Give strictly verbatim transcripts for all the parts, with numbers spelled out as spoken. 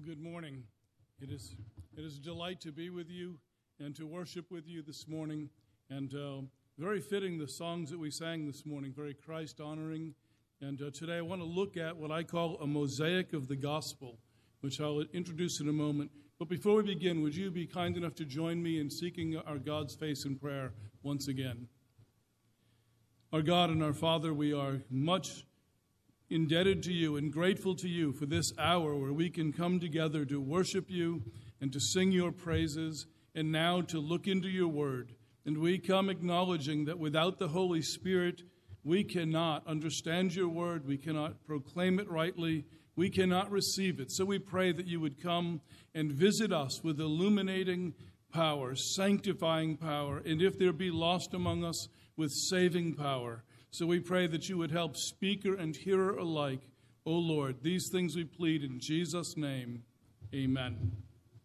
Well, good morning. It is it is a delight to be with you and to worship with you this morning. And uh, very fitting, the songs that we sang this morning, very Christ-honoring. And uh, today I want to look at what I call a mosaic of the gospel, which I'll introduce in a moment. But before we begin, would you be kind enough to join me in seeking our God's face in prayer once again? Our God and our Father, we are much indebted to you and grateful to you for this hour where we can come together to worship you and to sing your praises and now to look into your word. And we come acknowledging that without the Holy Spirit, we cannot understand your word, we cannot proclaim it rightly, we cannot receive it. So we pray that you would come and visit us with illuminating power, sanctifying power, and if there be lost among us, with saving power. So we pray that you would help speaker and hearer alike. O Lord, these things we plead in Jesus' name. Amen.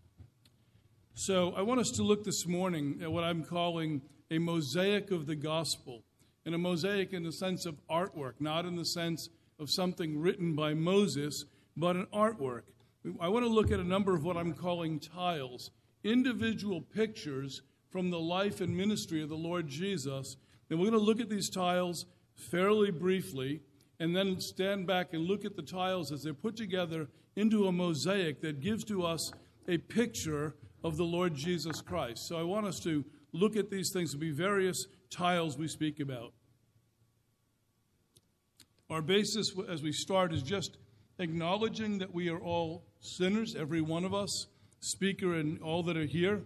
So I want us to look this morning at what I'm calling a mosaic of the gospel. And a mosaic in the sense of artwork, not in the sense of something written by Moses, but an artwork. I want to look at a number of what I'm calling tiles, individual pictures from the life and ministry of the Lord Jesus. And we're going to look at these tiles fairly briefly, and then stand back and look at the tiles as they're put together into a mosaic that gives to us a picture of the Lord Jesus Christ. So I want us to look at these things. There'll be various tiles we speak about. Our basis as we start is just acknowledging that we are all sinners, every one of us, speaker and all that are here.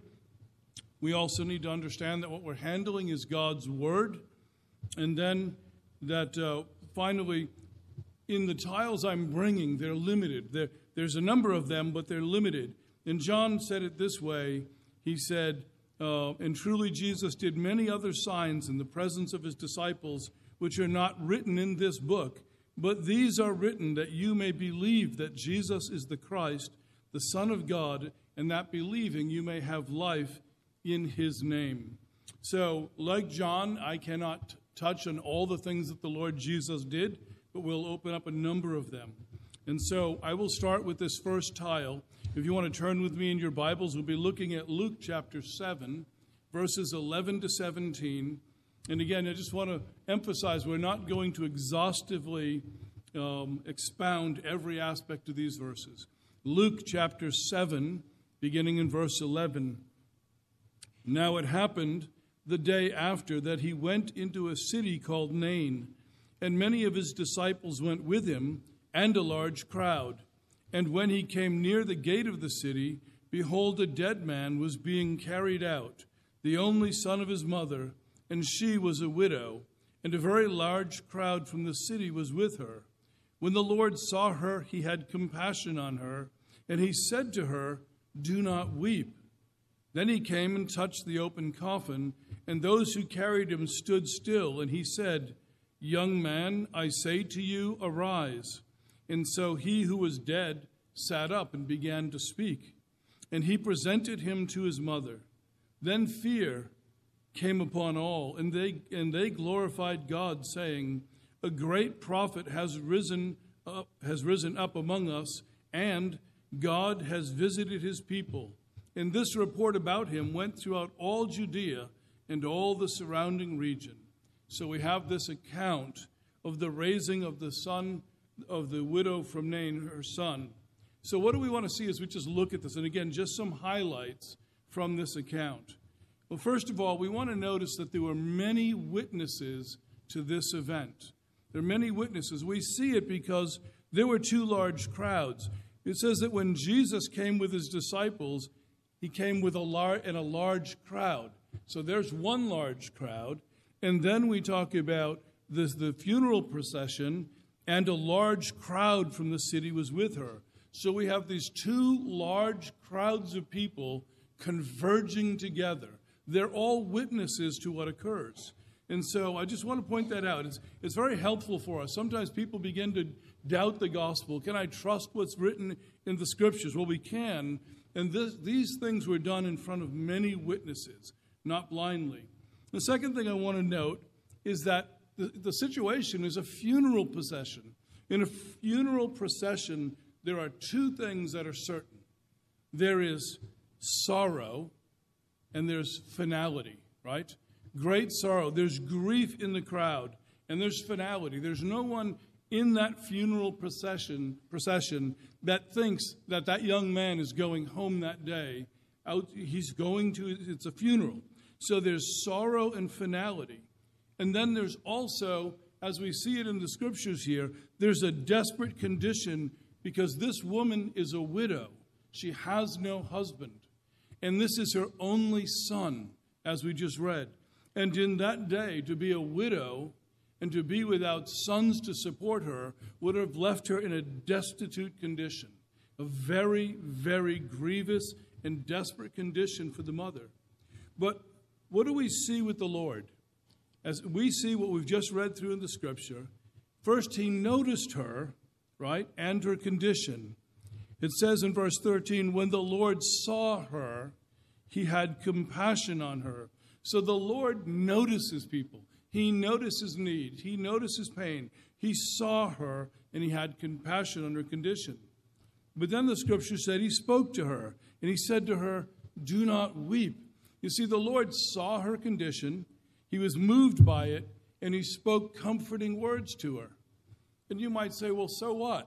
We also need to understand that what we're handling is God's word, and then that uh, finally, in the tiles I'm bringing, they're limited. They're, there's a number of them, but they're limited. And John said it this way. He said, uh, and truly Jesus did many other signs in the presence of his disciples, which are not written in this book, but these are written that you may believe that Jesus is the Christ, the Son of God, and that believing you may have life in his name. So, like John, I cannot touch on all the things that the Lord Jesus did, but we'll open up a number of them. And so I will start with this first tile. If you want to turn with me in your Bibles, we'll be looking at Luke chapter seven, verses eleven to seventeen. And again, I just want to emphasize we're not going to exhaustively um, expound every aspect of these verses. Luke chapter seven, beginning in verse eleven. Now it happened the day after that he went into a city called Nain, and many of his disciples went with him, and a large crowd. And when he came near the gate of the city, behold, a dead man was being carried out, the only son of his mother, and she was a widow, and a very large crowd from the city was with her. When the Lord saw her, he had compassion on her, and he said to her, "Do not weep." Then he came and touched the open coffin, and those who carried him stood still, and he said, "Young man, I say to you, arise." And so he who was dead sat up and began to speak, and he presented him to his mother. Then fear came upon all, and they and they glorified God, saying, "A great prophet has risen up, has risen up among us, and God has visited his people." And this report about him went throughout all Judea and all the surrounding region. So we have this account of the raising of the son of the widow from Nain, her son. So what do we want to see as we just look at this? And again, just some highlights from this account. Well, first of all, we want to notice that there were many witnesses to this event. There are many witnesses. We see it because there were two large crowds. It says that when Jesus came with his disciples, he came with a large and a large crowd. So there's one large crowd. And then we talk about this, the funeral procession, and a large crowd from the city was with her. So we have these two large crowds of people converging together. They're all witnesses to what occurs. And so I just want to point that out. It's, it's very helpful for us. Sometimes people begin to doubt the gospel. Can I trust what's written in the scriptures? Well, we can. And this, these things were done in front of many witnesses, not blindly. The second thing I want to note is that the, the situation is a funeral procession. In a funeral procession, there are two things that are certain. there is sorrow and there's finality, right? Great sorrow. There's grief in the crowd and there's finality. There's no one in that funeral procession procession that thinks that that young man is going home that day. Out, he's going to, it's a funeral. So there's sorrow and finality. And then there's also, as we see it in the scriptures here, there's a desperate condition because this woman is a widow. She has no husband. And this is her only son, as we just read. And in that day, to be a widow and to be without sons to support her would have left her in a destitute condition, a very, very grievous and desperate condition for the mother. But what do we see with the Lord? As we see what we've just read through in the scripture, first he noticed her, right, and her condition. It says in verse thirteen, when the Lord saw her, he had compassion on her. So the Lord notices people. He notices need. He notices pain. He saw her, and he had compassion on her condition. But then the scripture said he spoke to her, and he said to her, do not weep. You see, the Lord saw her condition. He was moved by it, and he spoke comforting words to her. And you might say, well, so what?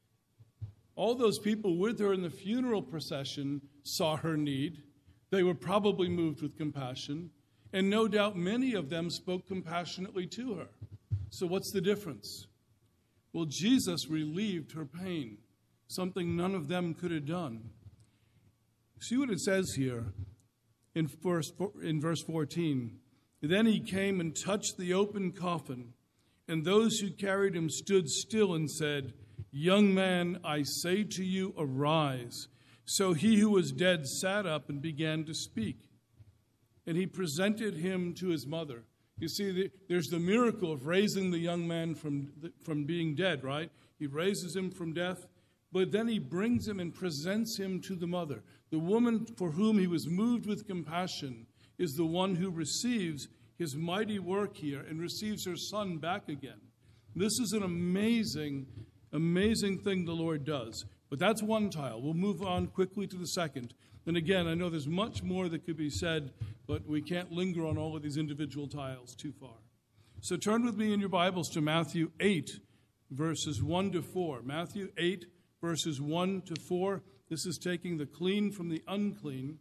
All those people with her in the funeral procession saw her need. They were probably moved with compassion. And no doubt many of them spoke compassionately to her. So what's the difference? Well, Jesus relieved her pain, something none of them could have done. See what it says here in verse, in verse fourteen. Then he came and touched the open coffin, and those who carried him stood still and said, young man, I say to you, arise. So he who was dead sat up and began to speak. And he presented him to his mother. You see, there's the miracle of raising the young man from, from being dead, right? He raises him from death, but then he brings him and presents him to the mother. The woman for whom he was moved with compassion is the one who receives his mighty work here and receives her son back again. This is an amazing, amazing thing the Lord does. But that's one tile. We'll move on quickly to the second. And again, I know there's much more that could be said, but we can't linger on all of these individual tiles too far. So turn with me in your Bibles to Matthew eight, verses one to four. Matthew eight, verses one to four. This is taking the clean from the unclean.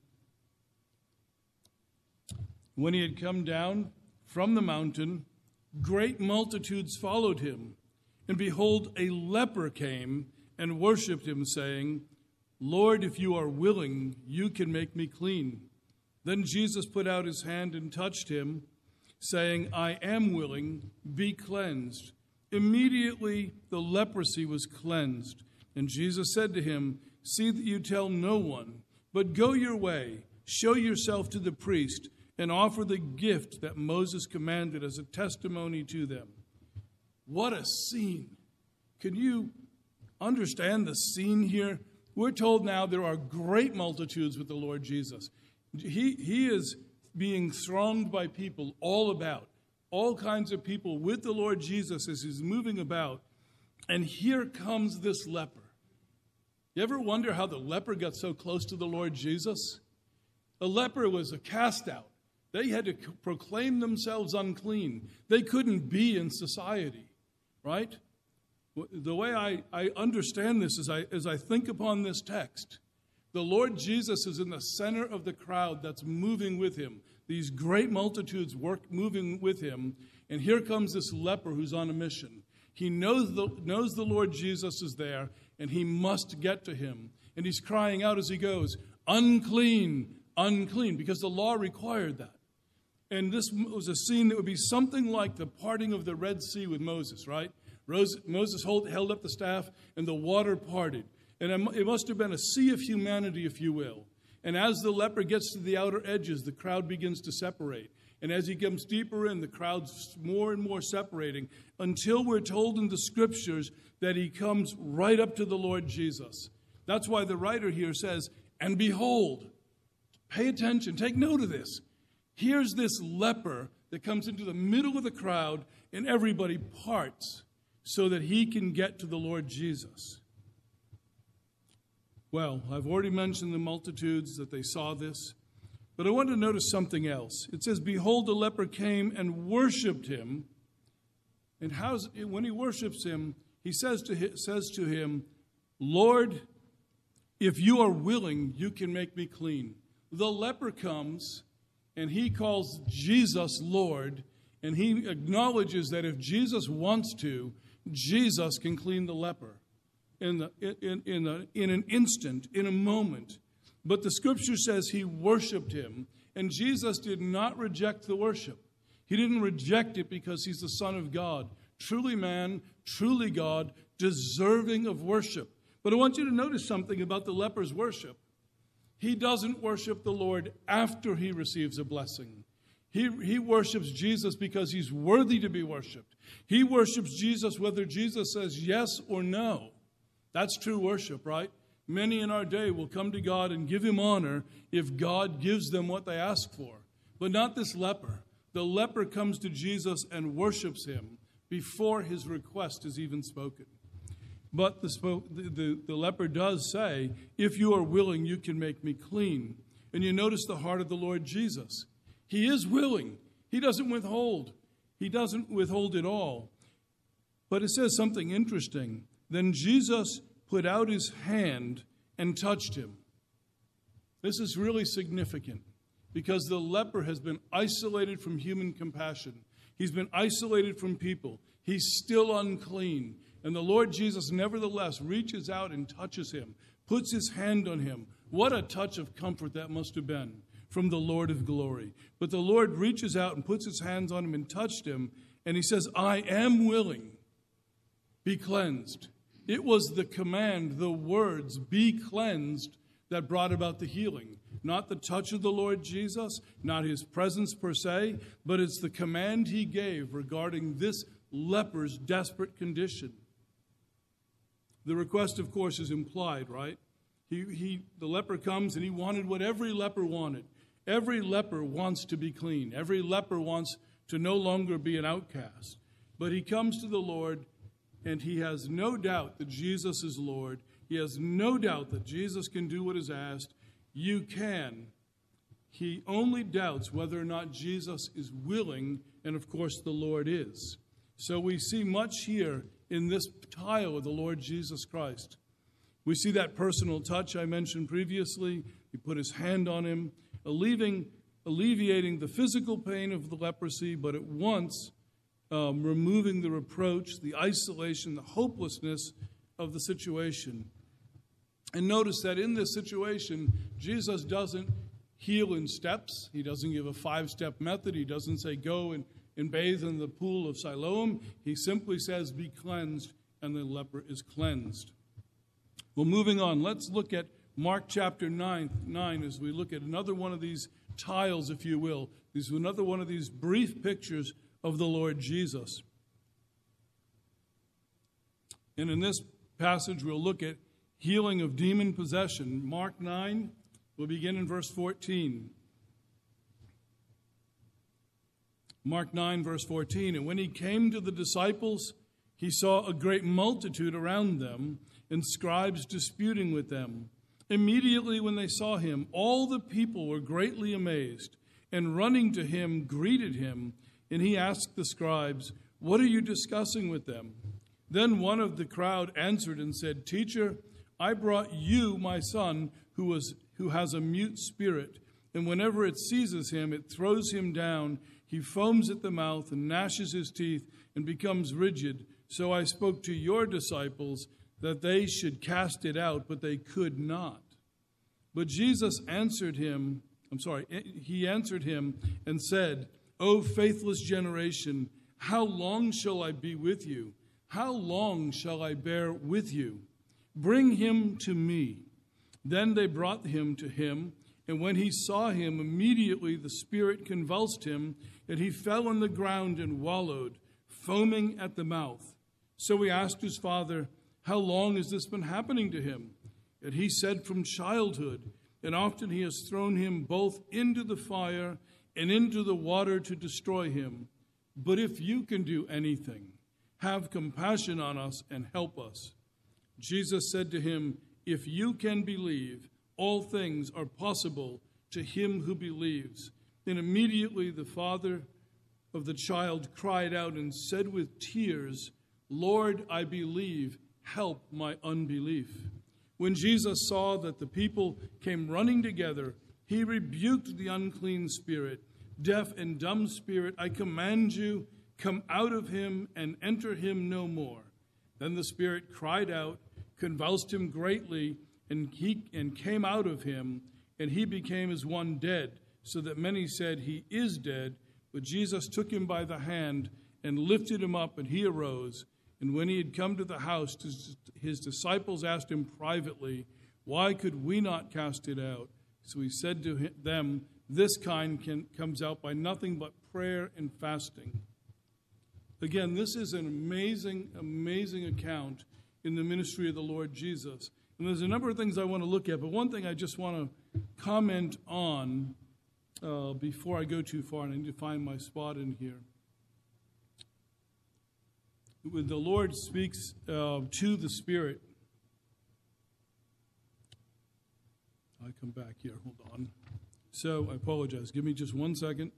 When he had come down from the mountain, great multitudes followed him. And behold, a leper came and worshipped him, saying, Lord, if you are willing, you can make me clean. Then Jesus put out his hand and touched him, saying, I am willing, be cleansed. Immediately the leprosy was cleansed. And Jesus said to him, see that you tell no one, but go your way, show yourself to the priest, and offer the gift that Moses commanded as a testimony to them. What a scene. Can you understand the scene here? We're told now there are great multitudes with the Lord Jesus. He, he is being thronged by people all about, all kinds of people with the Lord Jesus as he's moving about. And here comes this leper. You ever wonder how the leper got so close to the Lord Jesus? A leper was a cast out. They had to proclaim themselves unclean. They couldn't be in society, right? The way I, I understand this is I, as I think upon this text, the Lord Jesus is in the center of the crowd that's moving with him. These great multitudes work moving with him. And here comes this leper who's on a mission. He knows the, knows the Lord Jesus is there, and he must get to him. And he's crying out as he goes, unclean, unclean, because the law required that. And this was a scene that would be something like the parting of the Red Sea with Moses, right? Moses hold, held up the staff, and the water parted. And it must have been a sea of humanity, if you will. And as the leper gets to the outer edges, the crowd begins to separate. And as he comes deeper in, the crowd's more and more separating, until we're told in the scriptures that he comes right up to the Lord Jesus. That's why the writer here says, and behold, pay attention, take note of this. Here's this leper that comes into the middle of the crowd, and everybody parts so that he can get to the Lord Jesus. Well, I've already mentioned the multitudes that they saw this, but I want to notice something else. It says, behold, the leper came and worshipped him. And how's, when he worships him, he says to him, says to him, Lord, if you are willing, you can make me clean. The leper comes, and he calls Jesus Lord, and he acknowledges that if Jesus wants to, Jesus can clean the leper in, the, in, in, a, in an instant, in a moment. But the scripture says he worshiped him, and Jesus did not reject the worship. He didn't reject it because he's the Son of God, truly man, truly God, deserving of worship. But I want you to notice something about the leper's worship. He doesn't worship the Lord after he receives a blessing. He, he worships Jesus because he's worthy to be worshiped. He worships Jesus whether Jesus says yes or no. That's true worship, right? Many in our day will come to God and give him honor if God gives them what they ask for. But not this leper. The leper comes to Jesus and worships him before his request is even spoken. But the, the, the, the leper does say, if you are willing, you can make me clean. And you notice the heart of the Lord Jesus. He is willing. He doesn't withhold. He doesn't withhold at all. But it says something interesting. Then Jesus put out his hand and touched him. This is really significant because the leper has been isolated from human compassion. He's been isolated from people. He's still unclean. And the Lord Jesus nevertheless reaches out and touches him, puts his hand on him. What a touch of comfort that must have been from the Lord of glory. But the Lord reaches out and puts his hands on him and touched him. And he says, I am willing. Be cleansed. It was the command, the words, be cleansed, that brought about the healing. Not the touch of the Lord Jesus, not his presence per se, but it's the command he gave regarding this leper's desperate condition. The request, of course, is implied, right? He, he, the leper comes and he wanted what every leper wanted. Every leper wants to be clean. Every leper wants to no longer be an outcast. But he comes to the Lord and he has no doubt that Jesus is Lord. He has no doubt that Jesus can do what is asked. You can. He only doubts whether or not Jesus is willing, and of course the Lord is. So we see much here in this tile of the Lord Jesus Christ. We see that personal touch I mentioned previously. He put his hand on him, alleviating, alleviating the physical pain of the leprosy, but at once um, removing the reproach, the isolation, the hopelessness of the situation. And notice that in this situation, Jesus doesn't heal in steps. He doesn't give a five-step method. He doesn't say, go and, and bathe in the pool of Siloam. He simply says, be cleansed, and the leper is cleansed. Well, moving on, let's look at Mark chapter nine, nine as we look at another one of these tiles, if you will. This is another one of these brief pictures of the Lord Jesus. And in this passage, we'll look at healing of demon possession. Mark nine, we'll begin in verse fourteen. Mark nine, verse fourteen. And when he came to the disciples, he saw a great multitude around them, and scribes disputing with them. Immediately when they saw him, all the people were greatly amazed, and running to him, greeted him. And he asked the scribes, what are you discussing with them? Then one of the crowd answered and said, Teacher, I brought you my son who was who has a mute spirit, and whenever it seizes him, it throws him down. He foams at the mouth and gnashes his teeth and becomes rigid. So I spoke to your disciples that they should cast it out, but they could not. But Jesus answered him, I'm sorry, he answered him and said, O faithless generation, how long shall I be with you? How long shall I bear with you? Bring him to me. Then they brought him to him, and when he saw him, immediately the spirit convulsed him, and he fell on the ground and wallowed, foaming at the mouth. So he asked his father, how long has this been happening to him? And he said, from childhood, and often he has thrown him both into the fire and into the water to destroy him. But if you can do anything, have compassion on us and help us. Jesus said to him, If you can believe, all things are possible to him who believes." And immediately the father of the child cried out and said with tears, "Lord, I believe, help my unbelief." When Jesus saw that the people came running together, he rebuked the unclean spirit. "Deaf and dumb spirit, I command you, come out of him and enter him no more." Then the spirit cried out, convulsed him greatly, and he and came out of him, and he became as one dead, so that many said, "He is dead." But Jesus took him by the hand and lifted him up, and he arose. And when he had come to the house, his disciples asked him privately, "Why could we not cast it out?" So he said to them, "This kind can, comes out by nothing but prayer and fasting." Again, this is an amazing, amazing account in the ministry of the Lord Jesus. And there's a number of things I want to look at, but one thing I just want to comment on uh, before I go too far, and I need to find my spot in here. When the Lord speaks uh, to the Spirit, I come back here, hold on. So I apologize. Give me just one second.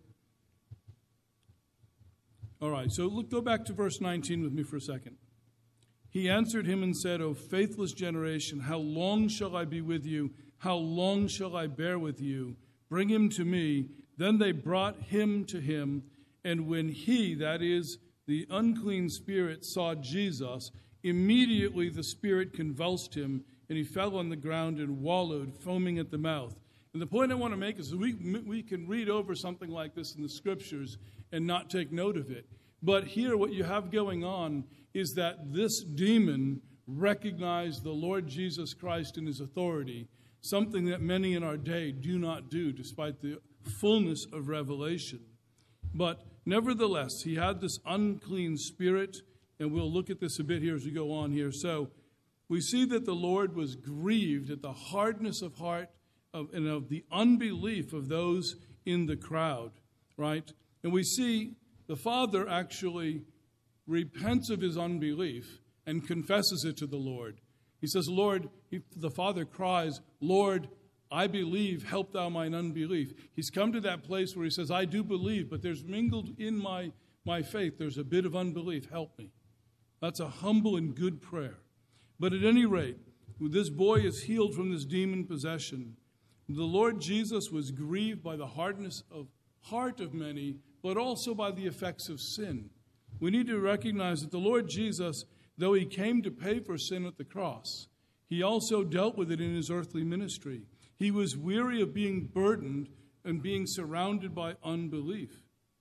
All right, so look, go back to verse nineteen with me for a second. He answered him and said, "O faithless generation, how long shall I be with you? How long shall I bear with you? Bring him to me." Then they brought him to him, and when he, that is, the unclean spirit, saw Jesus, immediately the spirit convulsed him, and he fell on the ground and wallowed, foaming at the mouth. And the point I want to make is that we, we can read over something like this in the Scriptures and not take note of it. But here what you have going on is that this demon recognized the Lord Jesus Christ in his authority, something that many in our day do not do despite the fullness of revelation. But nevertheless, he had this unclean spirit, and we'll look at this a bit here as we go on here. So we see that the Lord was grieved at the hardness of heart of, and of the unbelief of those in the crowd, right? And we see the Father actually repents of his unbelief and confesses it to the Lord. He says, Lord, he, the Father cries, "Lord, I believe, help thou mine unbelief." He's come to that place where he says, I do believe, but there's mingled in my, my faith, there's a bit of unbelief. Help me. That's a humble and good prayer. But at any rate, this boy is healed from this demon possession. The Lord Jesus was grieved by the hardness of heart of many, but also by the effects of sin. We need to recognize that the Lord Jesus, though he came to pay for sin at the cross, he also dealt with it in his earthly ministry. He was weary of being burdened and being surrounded by unbelief.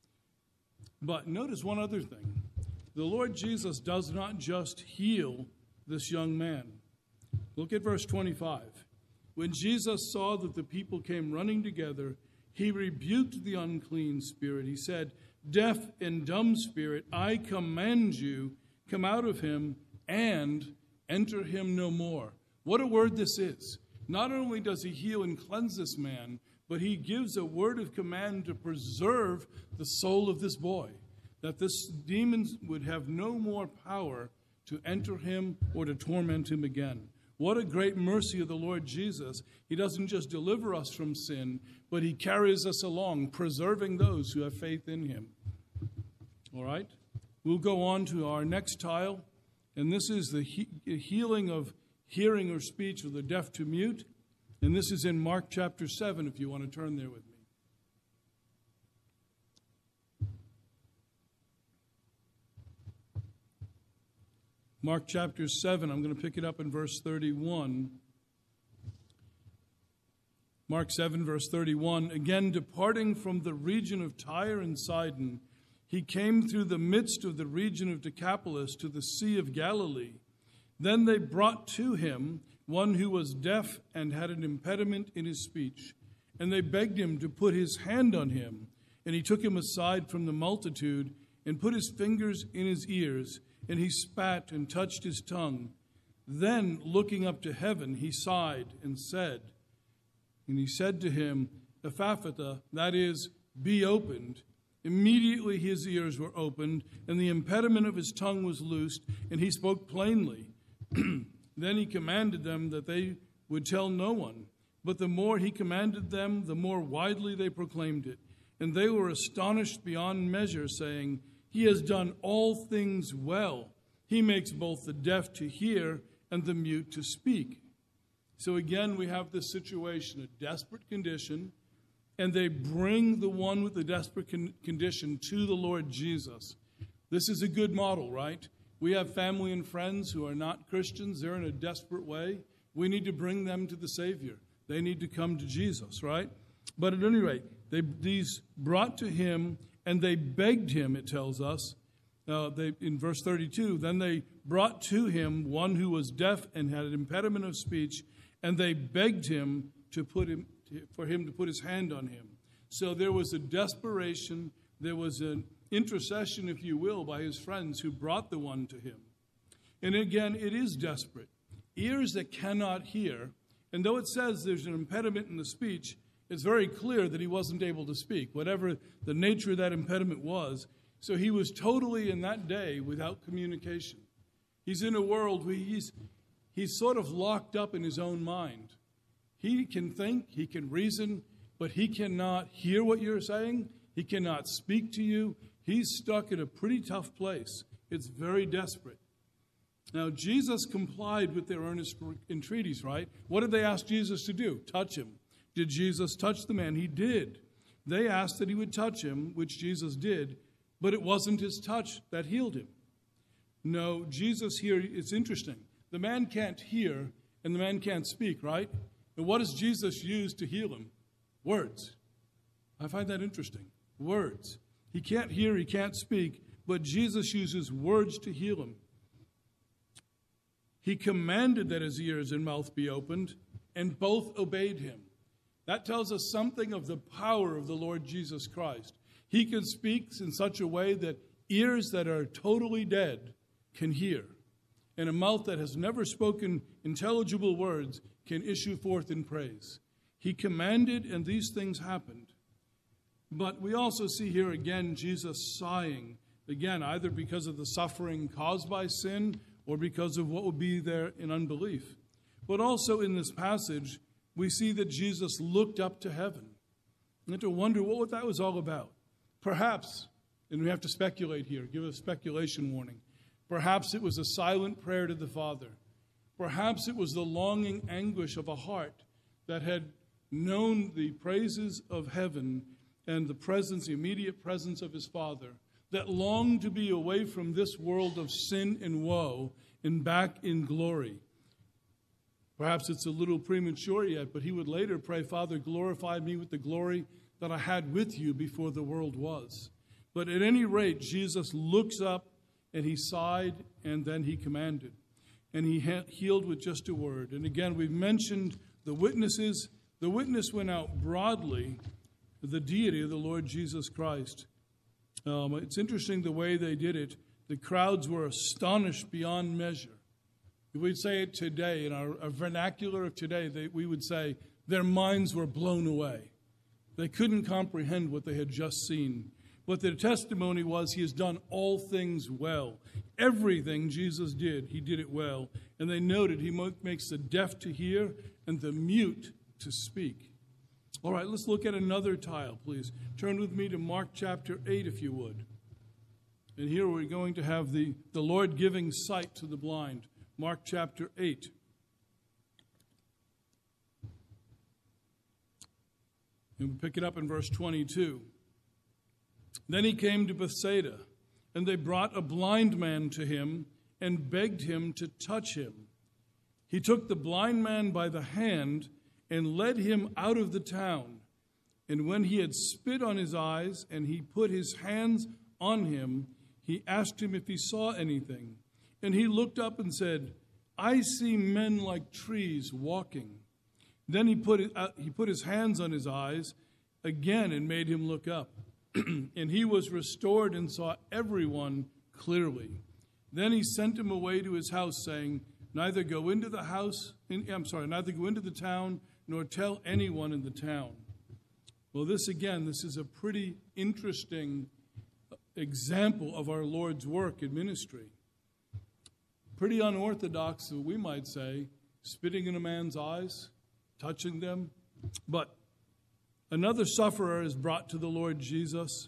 But notice one other thing. The Lord Jesus does not just heal this young man. Look at verse twenty-five. When Jesus saw that the people came running together, he rebuked the unclean spirit. He said, "Deaf and dumb spirit, I command you, come out of him and enter him no more." What a word this is. Not only does he heal and cleanse this man, but he gives a word of command to preserve the soul of this boy, that this demon would have no more power to enter him or to torment him again. What a great mercy of the Lord Jesus. He doesn't just deliver us from sin, but he carries us along, preserving those who have faith in him. All right? We'll go on to our next tile, and this is the he- healing of hearing or speech of the deaf to mute, and this is in Mark chapter seven, if you want to turn there with me. Mark chapter seven, I'm going to pick it up in verse thirty-one. Mark seven, verse thirty-one, "Again, departing from the region of Tyre and Sidon, he came through the midst of the region of Decapolis to the Sea of Galilee. Then they brought to him one who was deaf and had an impediment in his speech, and they begged him to put his hand on him. And he took him aside from the multitude and put his fingers in his ears, and he spat and touched his tongue. Then, looking up to heaven, he sighed and said, and he said to him, Ephphatha, that is, be opened. Immediately his ears were opened, and the impediment of his tongue was loosed, and he spoke plainly. Then he commanded them that they would tell no one. But the more he commanded them, the more widely they proclaimed it. And they were astonished beyond measure, saying, "He has done all things well. He makes both the deaf to hear and the mute to speak." So again, we have this situation, a desperate condition, and they bring the one with the desperate con- condition to the Lord Jesus. This is a good model, right? We have family and friends who are not Christians. They're in a desperate way. We need to bring them to the Savior. They need to come to Jesus, right? But at any rate, they, these brought to him, and they begged him, it tells us, uh, they, in verse thirty-two, then they brought to him one who was deaf and had an impediment of speech, and they begged him to put him, for him to put his hand on him. So there was a desperation, there was an intercession, if you will, by his friends who brought the one to him. And again, it is desperate. Ears that cannot hear, and though it says there's an impediment in the speech, it's very clear that he wasn't able to speak, whatever the nature of that impediment was. So he was totally in that day without communication. He's in a world where he's, he's sort of locked up in his own mind. He can think, he can reason, but he cannot hear what you're saying. He cannot speak to you. He's stuck in a pretty tough place. It's very desperate. Now, Jesus complied with their earnest entreaties, right? What did they ask Jesus to do? Touch him. Did Jesus touch the man? He did. They asked that he would touch him, which Jesus did, but it wasn't his touch that healed him. No, Jesus here, it's interesting. The man can't hear and the man can't speak, right? And what does Jesus use to heal him? Words. I find that interesting. Words. He can't hear, he can't speak, but Jesus uses words to heal him. He commanded that his ears and mouth be opened, and both obeyed him. That tells us something of the power of the Lord Jesus Christ. He can speak in such a way that ears that are totally dead can hear, and a mouth that has never spoken intelligible words can issue forth in praise. He commanded, and these things happened. But we also see here again Jesus sighing, again, either because of the suffering caused by sin or because of what would be there in unbelief. But also in this passage, we see that Jesus looked up to heaven. And to wonder what that was all about. Perhaps, and we have to speculate here, give a speculation warning. Perhaps it was a silent prayer to the Father. Perhaps it was the longing anguish of a heart that had known the praises of heaven and the presence, the immediate presence of his Father, that longed to be away from this world of sin and woe and back in glory. Perhaps it's a little premature yet, but he would later pray, "Father, glorify me with the glory that I had with you before the world was." But at any rate, Jesus looks up and he sighed and then he commanded. And he healed with just a word. And again, we've mentioned the witnesses. The witness went out broadly, the deity of the Lord Jesus Christ. Um, it's interesting the way they did it. The crowds were astonished beyond measure. If we'd say it today, in our, our vernacular of today, they, we would say their minds were blown away. They couldn't comprehend what they had just seen. But their testimony was, he has done all things well. Everything Jesus did, he did it well. And they noted he makes the deaf to hear and the mute to speak. All right, let's look at another tile, please. Turn with me to Mark chapter eight, if you would. And here we're going to have the, the Lord giving sight to the blind. Mark chapter eight. And we pick it up in verse twenty-two. Then he came to Bethsaida, and they brought a blind man to him and begged him to touch him. He took the blind man by the hand and led him out of the town. And when he had spit on his eyes and he put his hands on him, he asked him if he saw anything. And he looked up and said, "I see men like trees walking." Then he put, it, uh, he put his hands on his eyes again and made him look up. And he was restored and saw everyone clearly. Then he sent him away to his house, saying, "Neither go into the house, in, I'm sorry, neither go into the town, nor tell anyone in the town." Well, this again, this is a pretty interesting example of our Lord's work in ministry. pretty unorthodox, we might say, spitting in a man's eyes, touching them. But another sufferer is brought to the Lord Jesus.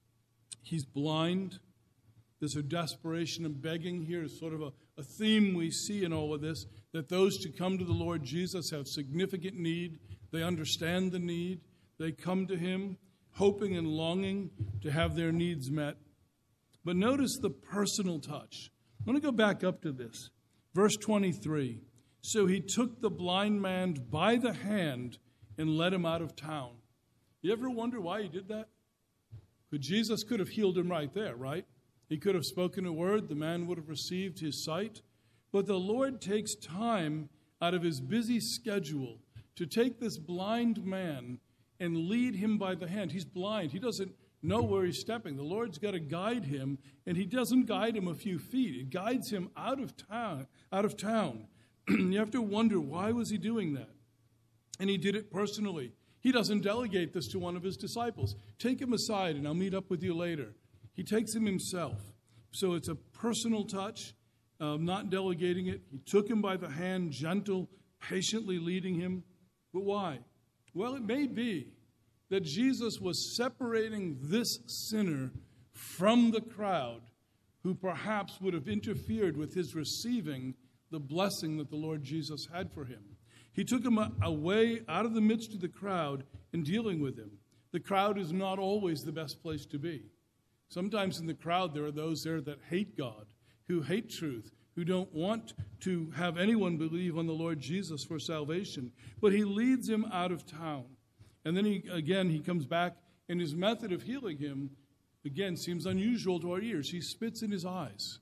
He's blind. There's a desperation and begging here. It's sort of a, a theme we see in all of this, that those who come to the Lord Jesus have significant need. They understand the need. They come to him hoping and longing to have their needs met. But notice the personal touch. I want to go back up to this. Verse twenty-three. So he took the blind man by the hand and led him out of town. You ever wonder why he did that? Because Jesus could have healed him right there, right? He could have spoken a word. The man would have received his sight. But the Lord takes time out of his busy schedule to take this blind man and lead him by the hand. He's blind. He doesn't know where he's stepping. The Lord's got to guide him, and he doesn't guide him a few feet. It guides him out of town. Out of town. You have to wonder, why was he doing that? And he did it personally. He doesn't delegate this to one of his disciples. Take him aside, and I'll meet up with you later. He takes him himself. So it's a personal touch, um, not delegating it. He took him by the hand, gentle, patiently leading him. But why? Well, it may be that Jesus was separating this sinner from the crowd who perhaps would have interfered with his receiving the blessing that the Lord Jesus had for him. He took him away out of the midst of the crowd and dealing with him. The crowd is not always the best place to be. Sometimes in the crowd there are those there that hate God, who hate truth, who don't want to have anyone believe on the Lord Jesus for salvation. But he leads him out of town. And then he again he comes back, and his method of healing him, again, seems unusual to our ears. He spits in his eyes,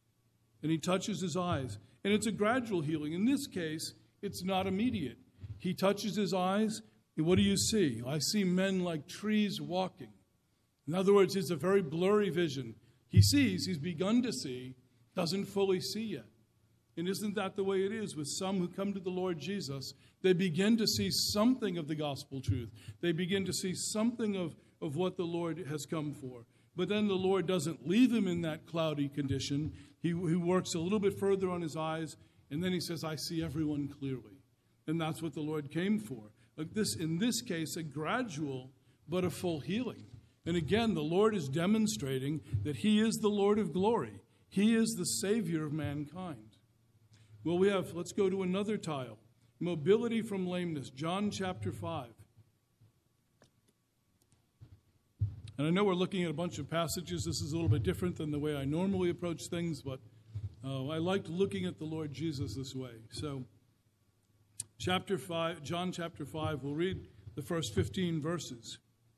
and he touches his eyes. And it's a gradual healing. In this case, it's not immediate. He touches his eyes, and what do you see? I see men like trees walking. In other words, it's a very blurry vision. He sees, he's begun to see, doesn't fully see yet. And isn't that the way it is with some who come to the Lord Jesus? They begin to see something of the gospel truth. They begin to see something of, of what the Lord has come for. But then the Lord doesn't leave him in that cloudy condition. He, he works a little bit further on his eyes, and then he says, I see everyone clearly. And that's what the Lord came for. Like this, in this case, a gradual but a full healing. And again, the Lord is demonstrating that he is the Lord of glory. He is the Savior of mankind. Well, we have, let's go to another tile. Mobility from lameness, John chapter five. And I know we're looking at a bunch of passages. This is a little bit different than the way I normally approach things, but uh, I liked looking at the Lord Jesus this way. So, chapter five, John chapter five, we'll read the first fifteen verses.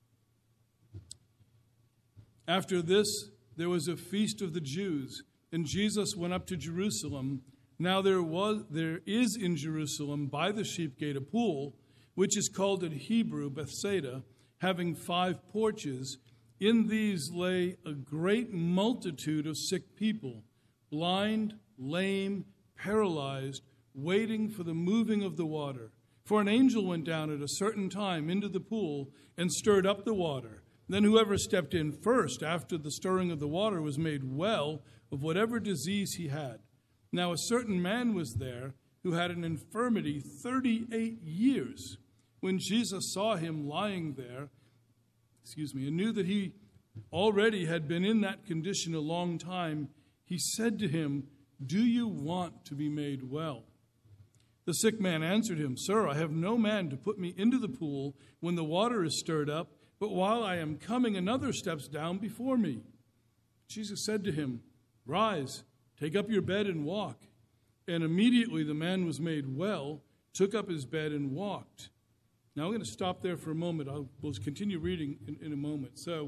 After this, there was a feast of the Jews, and Jesus went up to Jerusalem. Now there was, there is in Jerusalem by the sheep gate a pool, which is called in Hebrew Bethsaida, having five porches. In these lay a great multitude of sick people, blind, lame, paralyzed, waiting for the moving of the water. For an angel went down at a certain time into the pool and stirred up the water. Then whoever stepped in first after the stirring of the water was made well of whatever disease he had. Now a certain man was there who had an infirmity thirty-eight years. When Jesus saw him lying there, excuse me, and knew that he already had been in that condition a long time, he said to him, Do you want to be made well? The sick man answered him, Sir, I have no man to put me into the pool when the water is stirred up, but while I am coming, another steps down before me. Jesus said to him, Rise, take up your bed and walk. And immediately the man was made well, took up his bed and walked. Now I'm going to stop there for a moment. I'll we'll continue reading in, in a moment. So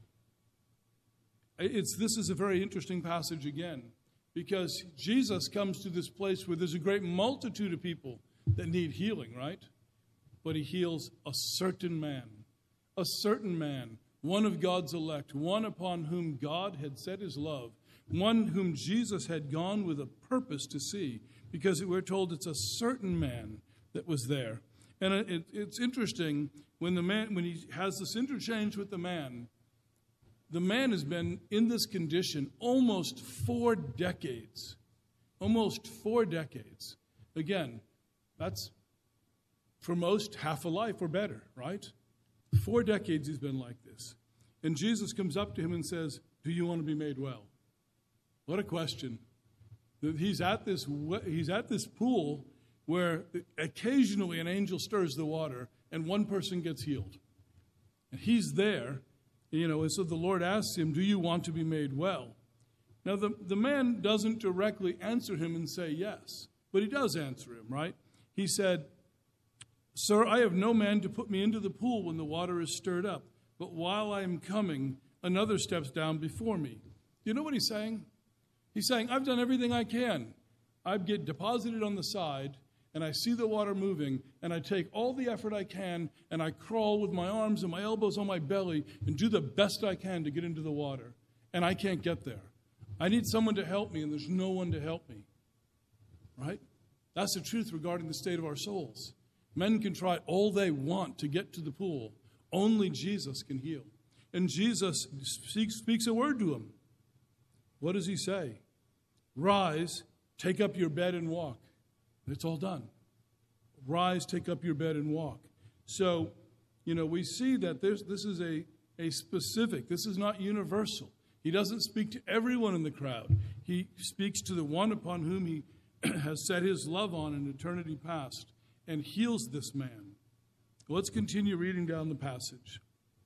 it's this is a very interesting passage again, because Jesus comes to this place where there's a great multitude of people that need healing, right? But he heals a certain man. A certain man, one of God's elect, one upon whom God had set his love, one whom Jesus had gone with a purpose to see, because we're told it's a certain man that was there. And it, it's interesting, when the man, when he has this interchange with the man, the man has been in this condition almost four decades. almost four decades. Again, that's for most half a life or better, right? Four decades he's been like this. And Jesus comes up to him and says, do you want to be made well? What a question. He's at this, he's at this pool where occasionally an angel stirs the water and one person gets healed. And he's there, you know, and so the Lord asks him, do you want to be made well? Now, the, the man doesn't directly answer him and say yes, but he does answer him, right? He said, sir, I have no man to put me into the pool when the water is stirred up, but while I am coming, another steps down before me. You know what he's saying? He's saying, I've done everything I can. I get deposited on the side, and I see the water moving, and I take all the effort I can, and I crawl with my arms and my elbows on my belly and do the best I can to get into the water, and I can't get there. I need someone to help me, and there's no one to help me. Right? That's the truth regarding the state of our souls. Men can try all they want to get to the pool. Only Jesus can heal. And Jesus speaks, speaks a word to him. What does he say? Rise, take up your bed and walk. And it's all done. Rise, take up your bed and walk. So, you know, we see that there's, this is a, a specific, this is not universal. He doesn't speak to everyone in the crowd. He speaks to the one upon whom he has set his love on in eternity past and heals this man. Let's continue reading down the passage.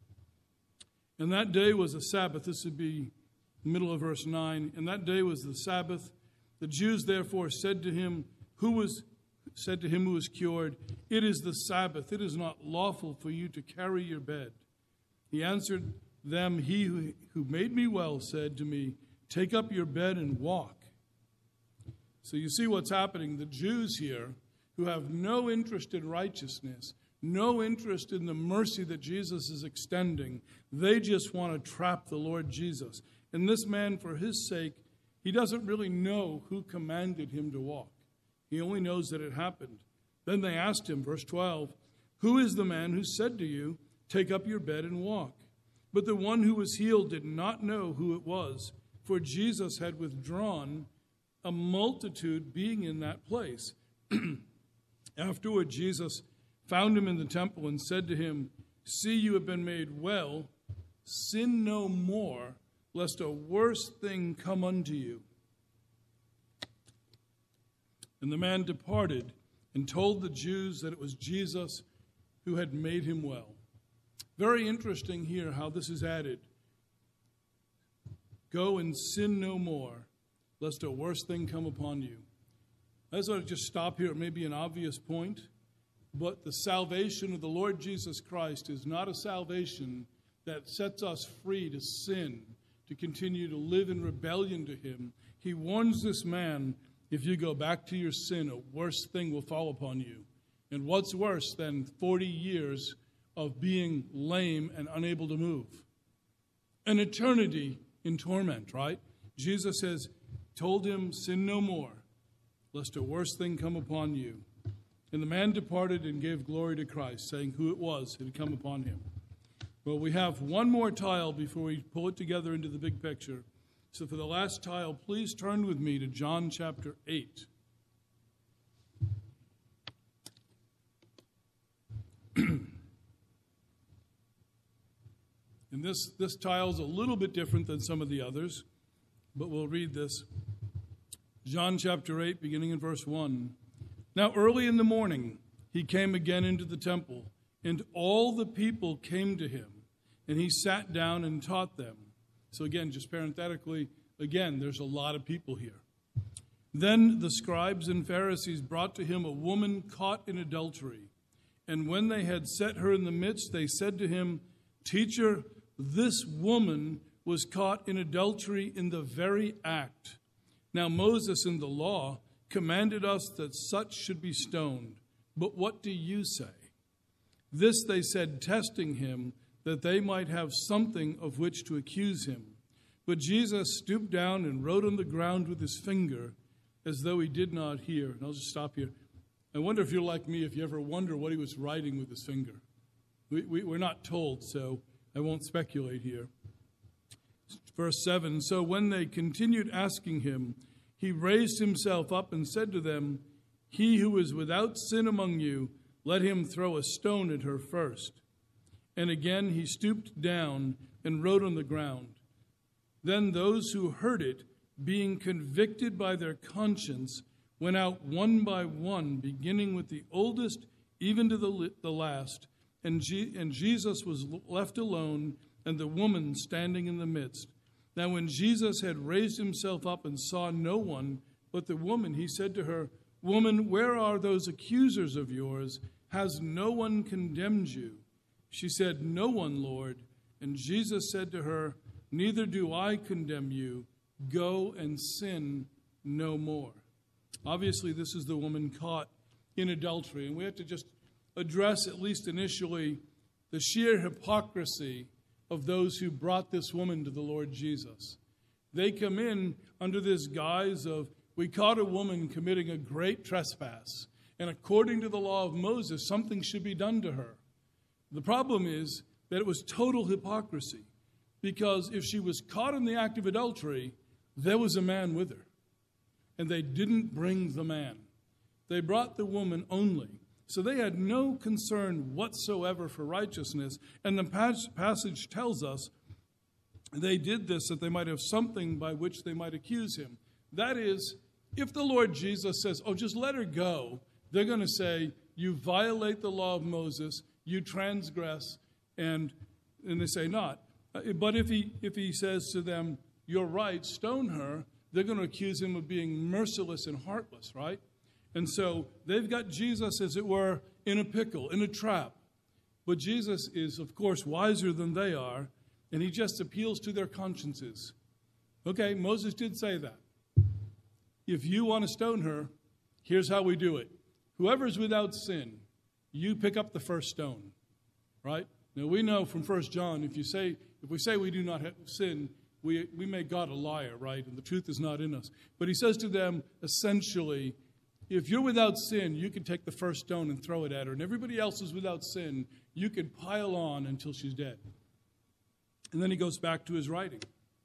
And that day was a Sabbath. This would be the middle of verse nine. And that day was the Sabbath. The Jews therefore said to him, who was said to him who was cured, it is the Sabbath. It is not lawful for you to carry your bed. He answered them, he who, who made me well said to me, take up your bed and walk. So you see what's happening. The Jews here, who have no interest in righteousness, no interest in the mercy that Jesus is extending, they just want to trap the Lord Jesus. And this man, for his sake, he doesn't really know who commanded him to walk. He only knows that it happened. Then they asked him, verse twelve, who is the man who said to you, take up your bed and walk? But the one who was healed did not know who it was, for Jesus had withdrawn, a multitude being in that place. Afterward, Jesus found him in the temple and said to him, see, you have been made well. Sin no more, lest a worse thing come unto you. And the man departed and told the Jews that it was Jesus who had made him well. Very interesting here how this is added. Go and sin no more, lest a worse thing come upon you. I just want to just stop here. It may be an obvious point, but the salvation of the Lord Jesus Christ is not a salvation that sets us free to sin, to continue to live in rebellion to him. He warns this man, if you go back to your sin, a worse thing will fall upon you. And what's worse than forty years of being lame and unable to move? An eternity in torment, right? Jesus has told him, sin no more, lest a worse thing come upon you. And the man departed and gave glory to Christ, saying who it was that had come upon him. Well, we have one more tile before we pull it together into the big picture. So for the last tile, please turn with me to John chapter eight. And this, this tile is a little bit different than some of the others, but we'll read this. John chapter eight, beginning in verse one. Now early in the morning, he came again into the temple, and all the people came to him, and he sat down and taught them. So again, just parenthetically, again, there's a lot of people here. Then the scribes and Pharisees brought to him a woman caught in adultery. And when they had set her in the midst, they said to him, Teacher, this woman was caught in adultery in the very act. Now Moses in the law commanded us that such should be stoned. But what do you say? This they said, testing him, that they might have something of which to accuse him. But Jesus stooped down and wrote on the ground with his finger, as though he did not hear. And I'll just stop here. I wonder if you're like me, if you ever wonder what he was writing with his finger. We, we, we're not told, so I won't speculate here. Verse seven, so when they continued asking him, he raised himself up and said to them, "He who is without sin among you, let him throw a stone at her first." And again he stooped down and wrote on the ground. Then those who heard it, being convicted by their conscience, went out one by one, beginning with the oldest even to the, the last. And, G- and Jesus was left alone, and the woman standing in the midst. Now when Jesus had raised himself up and saw no one but the woman, he said to her, "Woman, where are those accusers of yours? Has no one condemned you?" She said, "No one, Lord." And Jesus said to her, "Neither do I condemn you. Go and sin no more." Obviously, this is the woman caught in adultery. And we have to just address, at least initially, the sheer hypocrisy of those who brought this woman to the Lord Jesus. They come in under this guise of, we caught a woman committing a great trespass, and according to the law of Moses, something should be done to her. The problem is that it was total hypocrisy, because if she was caught in the act of adultery, there was a man with her. And they didn't bring the man. They brought the woman only. So they had no concern whatsoever for righteousness. And the pas- passage tells us they did this that they might have something by which they might accuse him. That is, if the Lord Jesus says, "Oh, just let her go," they're going to say, "You violate the law of Moses, you transgress," and, and they say not. But if he if he says to them, "You're right, stone her," they're going to accuse him of being merciless and heartless, right? And so they've got Jesus, as it were, in a pickle, in a trap. But Jesus is, of course, wiser than they are, and he just appeals to their consciences. Okay, Moses did say that. If you want to stone her, here's how we do it. Whoever's without sin, you pick up the first stone, right? Now we know from First John, if you say, if we say we do not have sin, we we make God a liar, right? And the truth is not in us. But he says to them, essentially, if you're without sin, you can take the first stone and throw it at her. And everybody else is without sin, you can pile on until she's dead. And then he goes back to his writing.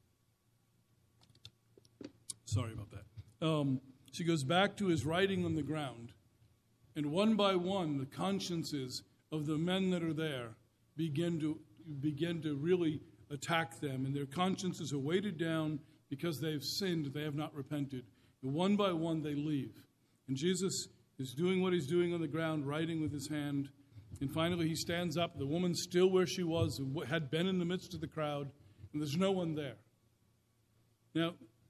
Sorry about that. Um, so he goes back to his writing on the ground. And one by one, the consciences of the men that are there begin to begin to really attack them. And their consciences are weighted down because they've sinned, they have not repented. And one by one, they leave. And Jesus is doing what he's doing on the ground, writing with his hand. And finally, he stands up. The woman's still where she was, had been in the midst of the crowd, and there's no one there. Now,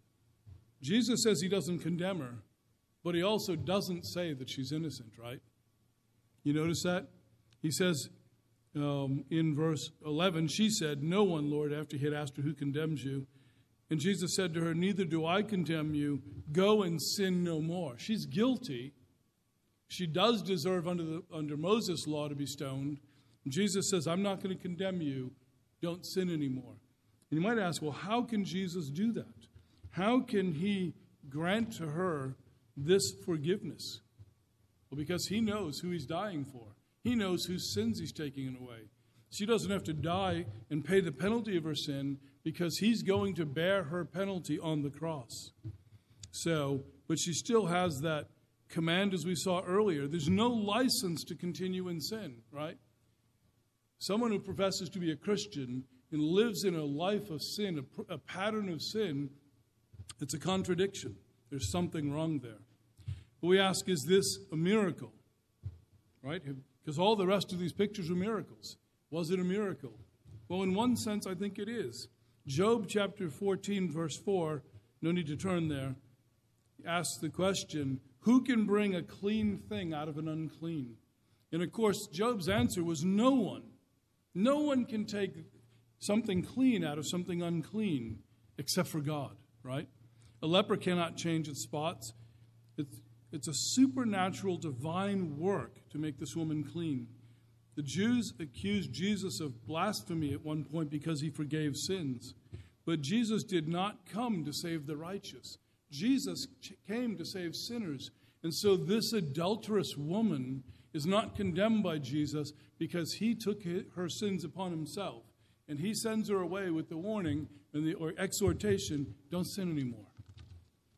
Jesus says he doesn't condemn her, but he also doesn't say that she's innocent, right? You notice that? He says um, in verse eleven, she said, "No one, Lord," after he had asked her, "Who condemns you?" And Jesus said to her, "Neither do I condemn you. Go and sin no more." She's guilty. She does deserve under the, under Moses' law to be stoned. And Jesus says, "I'm not going to condemn you. Don't sin anymore." And you might ask, well, how can Jesus do that? How can he grant to her this forgiveness? Well, because he knows who he's dying for. He knows whose sins he's taking away. She doesn't have to die and pay the penalty of her sin because he's going to bear her penalty on the cross. So, but she still has that command, as we saw earlier. There's no license to continue in sin, right? Someone who professes to be a Christian and lives in a life of sin, a, a pattern of sin, it's a contradiction. There's something wrong there. But we ask, is this a miracle? Right? Because all the rest of these pictures were miracles. Was it a miracle? Well, in one sense, I think it is. Job chapter fourteen, verse four, no need to turn there, asks the question, who can bring a clean thing out of an unclean? And of course, Job's answer was no one. No one can take something clean out of something unclean except for God, right? A leper cannot change its spots. It's, it's a supernatural divine work to make this woman clean. The Jews accused Jesus of blasphemy at one point because he forgave sins. But Jesus did not come to save the righteous. Jesus came to save sinners. And so this adulterous woman is not condemned by Jesus because he took her sins upon himself. And he sends her away with the warning and the or exhortation, don't sin anymore.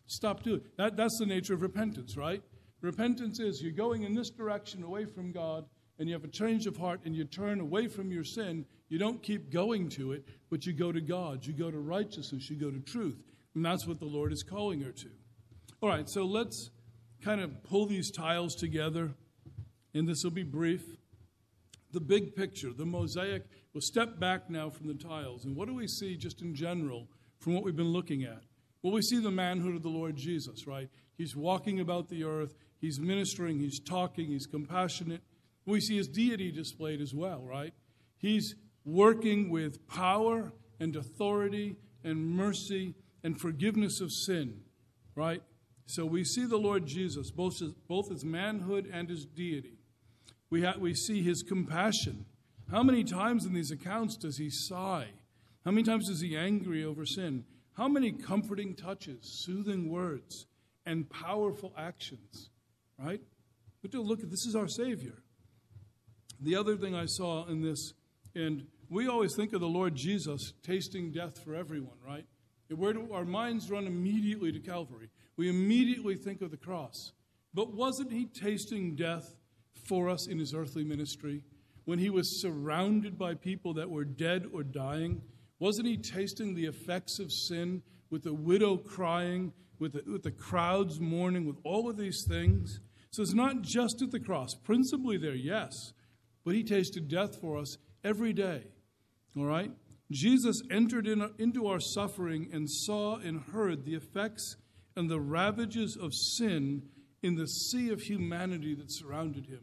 Stop doing it. That, that's the nature of repentance, right? Repentance is you're going in this direction away from God, and you have a change of heart, and you turn away from your sin. You don't keep going to it, but you go to God. You go to righteousness. You go to truth. And that's what the Lord is calling her to. All right, so let's kind of pull these tiles together, and this will be brief. The big picture, the mosaic, we'll step back now from the tiles. And what do we see just in general from what we've been looking at? Well, we see the manhood of the Lord Jesus, right? He's walking about the earth. He's ministering. He's talking. He's compassionate. We see his deity displayed as well, right? He's working with power and authority and mercy and forgiveness of sin, right? So we see the Lord Jesus, both his, both his manhood and his deity. We, ha- we see his compassion. How many times in these accounts does he sigh? How many times is he angry over sin? How many comforting touches, soothing words, and powerful actions, right? But to look at, this is our Savior. The other thing I saw in this, and we always think of the Lord Jesus tasting death for everyone, right? Where do our minds run immediately to Calvary? We immediately think of the cross. But wasn't he tasting death for us in his earthly ministry? When he was surrounded by people that were dead or dying, wasn't he tasting the effects of sin with the widow crying, with the, with the crowds mourning, with all of these things? So it's not just at the cross. Principally there, yes. But he tasted death for us every day. All right? Jesus entered in, into our suffering and saw and heard the effects and the ravages of sin in the sea of humanity that surrounded him.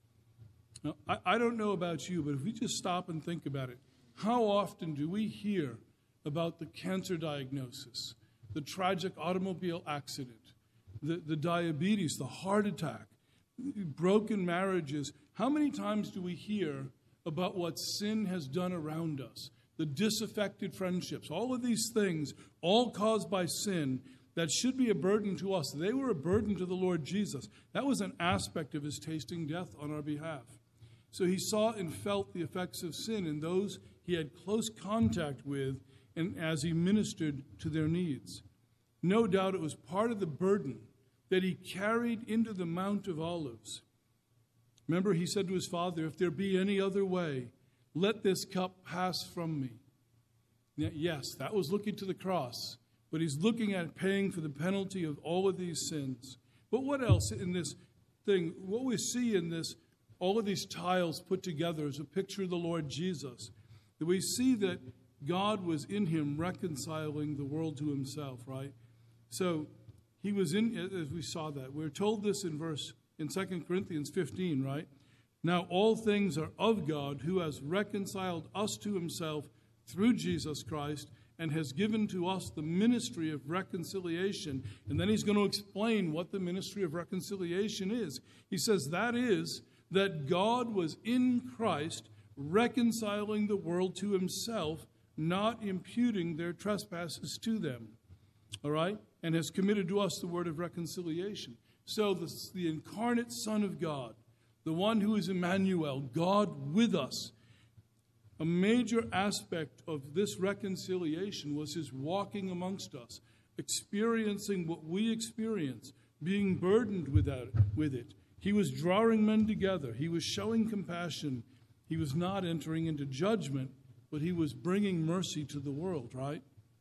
Now, I, I don't know about you, but if we just stop and think about it, how often do we hear about the cancer diagnosis, the tragic automobile accident, the, the diabetes, the heart attack, broken marriages? How many times do we hear about what sin has done around us? The disaffected friendships, all of these things, all caused by sin, that should be a burden to us. They were a burden to the Lord Jesus. That was an aspect of his tasting death on our behalf. So he saw and felt the effects of sin in those he had close contact with, and as he ministered to their needs. No doubt it was part of the burden that he carried into the Mount of Olives. Remember, he said to his Father, if there be any other way, let this cup pass from me. Yes, that was looking to the cross, but he's looking at paying for the penalty of all of these sins. But what else in this thing? What we see in this, all of these tiles put together is a picture of the Lord Jesus. That we see that God was in him reconciling the world to himself, right? So he was in, as we saw that. We're told this in verse, in Second Corinthians fifteen, right? Now all things are of God, who has reconciled us to himself through Jesus Christ and has given to us the ministry of reconciliation. And then he's going to explain what the ministry of reconciliation is. He says that is that God was in Christ reconciling the world to himself, not imputing their trespasses to them. All right? And has committed to us the word of reconciliation. So the, the incarnate Son of God, the one who is Emmanuel, God with us, a major aspect of this reconciliation was his walking amongst us, experiencing what we experience, being burdened with it. He was drawing men together. He was showing compassion. He was not entering into judgment, but he was bringing mercy to the world, right?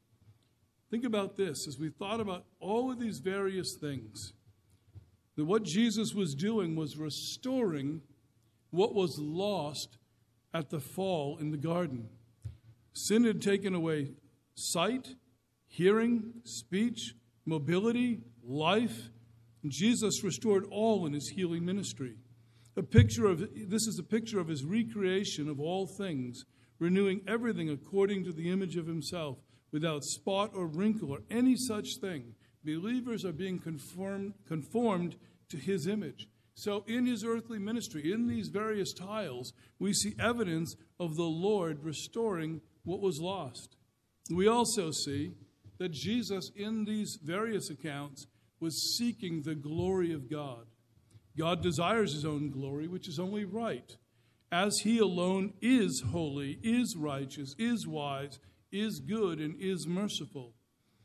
Think about this. As we thought about all of these various things, that what Jesus was doing was restoring what was lost at the fall in the garden. Sin had taken away sight, hearing, speech, mobility, life. And Jesus restored all in his healing ministry. A picture of this is a picture of his recreation of all things, renewing everything according to the image of himself, without spot or wrinkle or any such thing. Believers are being conformed, conformed to his image. So in his earthly ministry, in these various tiles, we see evidence of the Lord restoring what was lost. We also see that Jesus, in these various accounts, was seeking the glory of God. God desires his own glory, which is only right, as he alone is holy, is righteous, is wise, is good, and is merciful.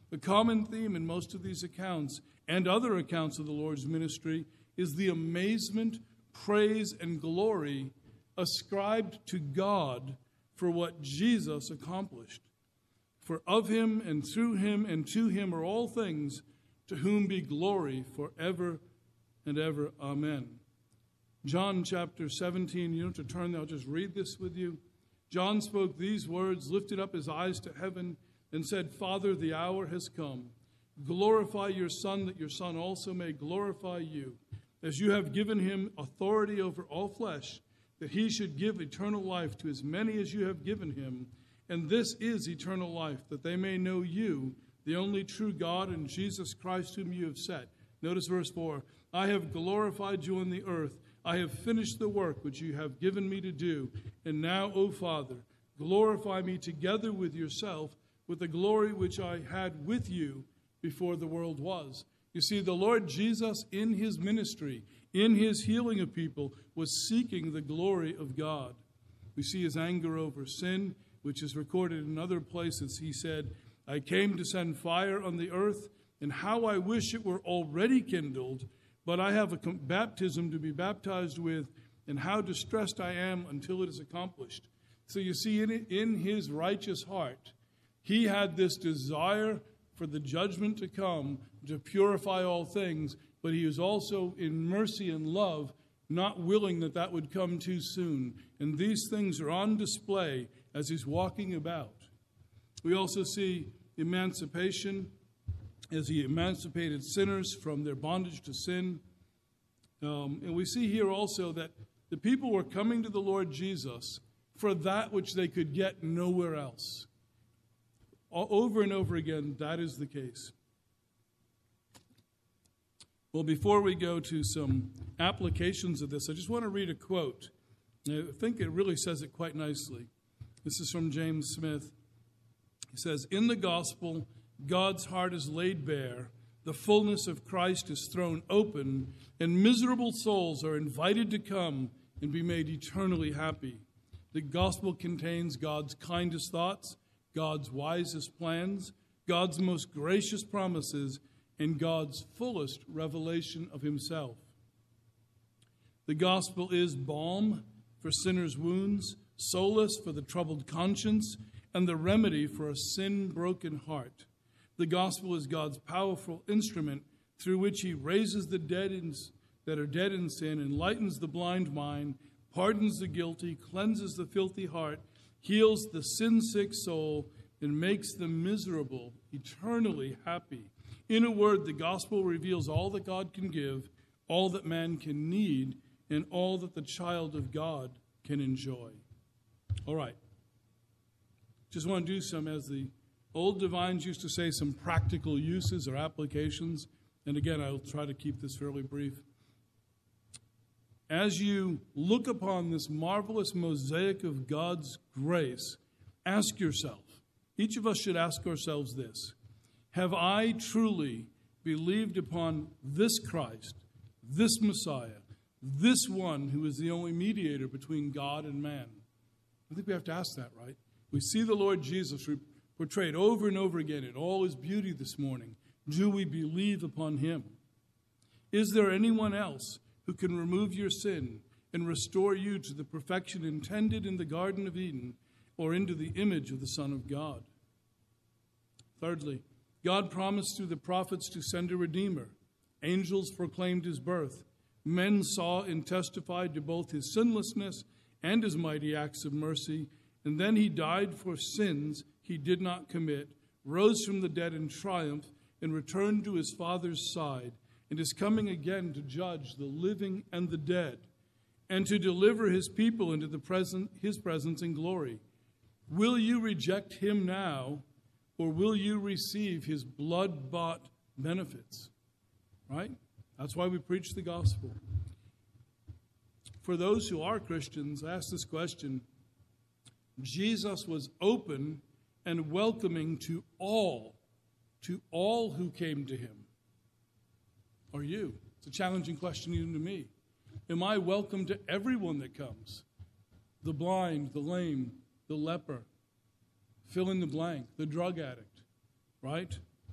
The common theme in most of these accounts and other accounts of the Lord's ministry is the amazement, praise, and glory ascribed to God for what Jesus accomplished. For of him and through him and to him are all things, to whom be glory forever and ever. Amen. John chapter seventeen, you don't have to turn there, I'll just read this with you. John spoke these words, lifted up his eyes to heaven, and said, Father, the hour has come. Glorify your Son, that your Son also may glorify you, as you have given him authority over all flesh, that he should give eternal life to as many as you have given him. And this is eternal life, that they may know you, the only true God, and Jesus Christ whom you have sent. Notice verse four. I have glorified you on the earth. I have finished the work which you have given me to do. And now, O Father, glorify me together with yourself, with the glory which I had with you before the world was. You see, the Lord Jesus in his ministry, in his healing of people, was seeking the glory of God. We see his anger over sin, which is recorded in other places. He said, I came to send fire on the earth, and how I wish it were already kindled, but I have a baptism to be baptized with, and how distressed I am until it is accomplished. So you see, in, in his righteous heart, he had this desire for the judgment to come, to purify all things, but he was also in mercy and love, not willing that that would come too soon. And these things are on display as he's walking about. We also see emancipation as he emancipated sinners from their bondage to sin. Um, and we see here also that the people were coming to the Lord Jesus for that which they could get nowhere else. Over and over again, that is the case. Well, before we go to some applications of this, I just want to read a quote. I think it really says it quite nicely. This is from James Smith. He says, in the gospel, God's heart is laid bare, the fullness of Christ is thrown open, and miserable souls are invited to come and be made eternally happy. The gospel contains God's kindest thoughts, God's wisest plans, God's most gracious promises, and God's fullest revelation of himself. The gospel is balm for sinners' wounds, solace for the troubled conscience, and the remedy for a sin-broken heart. The gospel is God's powerful instrument through which he raises the dead in, that are dead in sin, enlightens the blind mind, pardons the guilty, cleanses the filthy heart, heals the sin-sick soul, and makes the miserable eternally happy. In a word, the gospel reveals all that God can give, all that man can need, and all that the child of God can enjoy. All right. Just want to do some, as the old divines used to say, some practical uses or applications. And again, I'll try to keep this fairly brief. As you look upon this marvelous mosaic of God's grace, ask yourself, each of us should ask ourselves this: have I truly believed upon this Christ, this Messiah, this one who is the only mediator between God and man? I think we have to ask that, right? We see the Lord Jesus portrayed over and over again in all his beauty this morning. Do we believe upon him? Is there anyone else who can remove your sin and restore you to the perfection intended in the Garden of Eden, or into the image of the Son of God? Thirdly, God promised through the prophets to send a Redeemer. Angels proclaimed his birth. Men saw and testified to both his sinlessness and his mighty acts of mercy. And then he died for sins he did not commit, rose from the dead in triumph, and returned to his Father's side, and is coming again to judge the living and the dead, and to deliver his people into the present, his presence in glory. Will you reject him now, or will you receive his blood-bought benefits? Right? That's why we preach the gospel. For those who are Christians, I ask this question: Jesus was open and welcoming to all, to all who came to him. Are you? It's a challenging question even to me. Am I welcome to everyone that comes? The blind, the lame, the leper, fill in the blank, the drug addict, right?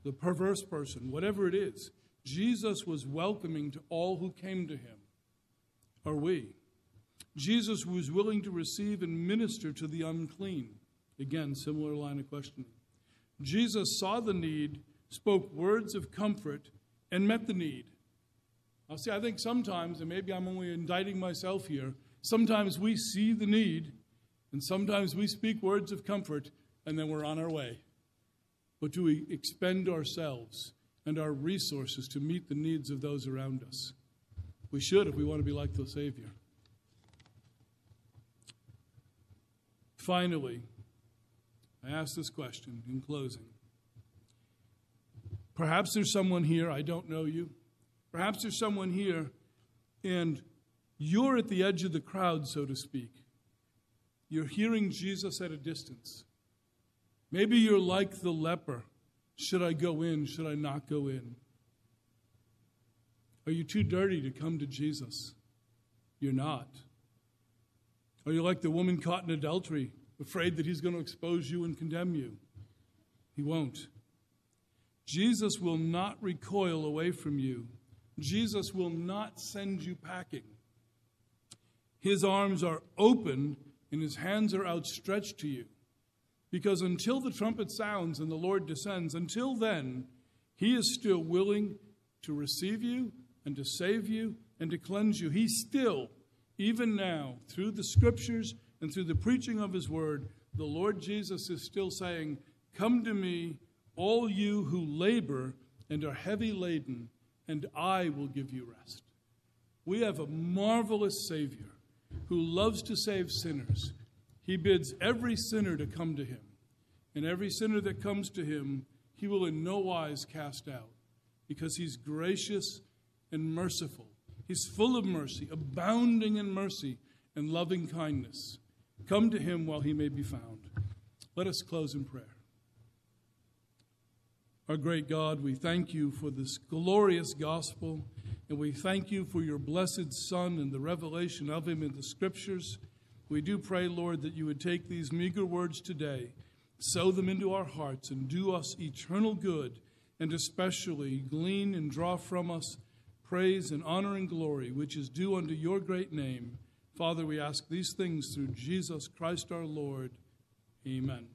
the perverse person, whatever it is, Jesus was welcoming to all who came to him. Are we? Jesus was willing to receive and minister to the unclean. Again, similar line of questioning. Jesus saw the need, spoke words of comfort, and met the need. I'll say, I think sometimes, and maybe I'm only indicting myself here, sometimes we see the need, and sometimes we speak words of comfort, and then we're on our way. But do we expend ourselves and our resources to meet the needs of those around us? We should if we want to be like the Savior. Finally, I ask this question in closing. Perhaps there's someone here, I don't know you. Perhaps there's someone here, and you're at the edge of the crowd, so to speak. You're hearing Jesus at a distance. Maybe you're like the leper. Should I go in? Should I not go in? Are you too dirty to come to Jesus? You're not. Are you like the woman caught in adultery, afraid that he's going to expose you and condemn you? He won't. Jesus will not recoil away from you. Jesus will not send you packing. His arms are open and his hands are outstretched to you. Because until the trumpet sounds and the Lord descends, until then, he is still willing to receive you and to save you and to cleanse you. He still, even now, through the scriptures and through the preaching of his word, the Lord Jesus is still saying, "Come to me, all you who labor and are heavy laden, and I will give you rest." We have a marvelous Savior who loves to save sinners. He bids every sinner to come to him. And every sinner that comes to him, he will in no wise cast out, because he's gracious and merciful. He's full of mercy, abounding in mercy and loving kindness. Come to him while he may be found. Let us close in prayer. Our great God, we thank you for this glorious gospel, and we thank you for your blessed Son and the revelation of him in the scriptures. We do pray, Lord, that you would take these meager words today, sow them into our hearts, and do us eternal good, and especially glean and draw from us praise and honor and glory, which is due unto your great name. Father, we ask these things through Jesus Christ our Lord. Amen.